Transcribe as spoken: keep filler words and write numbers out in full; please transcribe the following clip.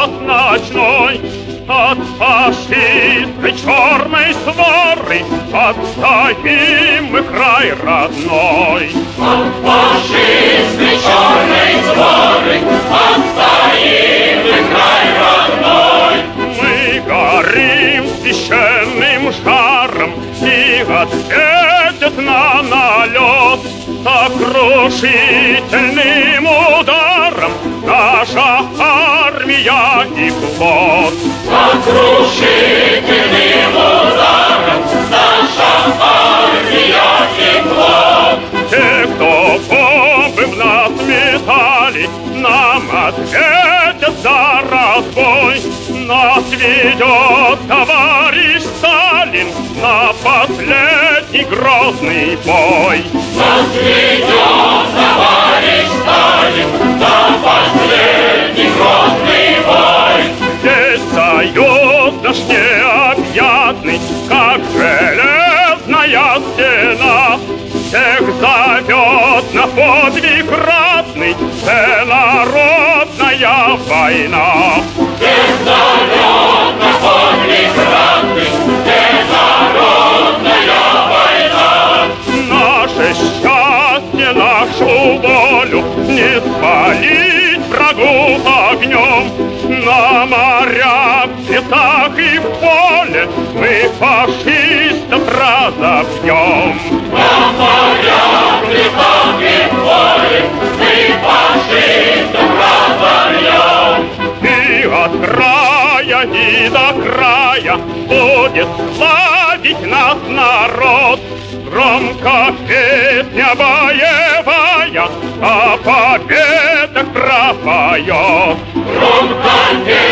час ночной. От фашистской черной своры отстоим мы край родной. От фашистской черной своры отстоим мы край родной. Мы горим священным жаром и ответит на налет сокрушительным ударом наша армия и флот. Сокрушительным ударом наша армия и флот. Те, кто бомбы в нас метали, нам ответят за разбой. Нас ведет товарищ Сталин на последний грозный бой. Нас ведет товарищ Сталин на последний грозный бой. Здесь союз наш необъятный, как железная стена, всех зовет на подвиг ратный всенародная война. Всех зовет на подвиг ратный всенародная война. Наше счастье, нашу волю не спалить врагу огнем. На морях, в лесах и в поле мы фашистов разобьем. На морях, в лесах и в поле мы фашистов разобьем. И от края, и до края будет славить нас народ. Громко песня боевая о победах пропоет. Громко песня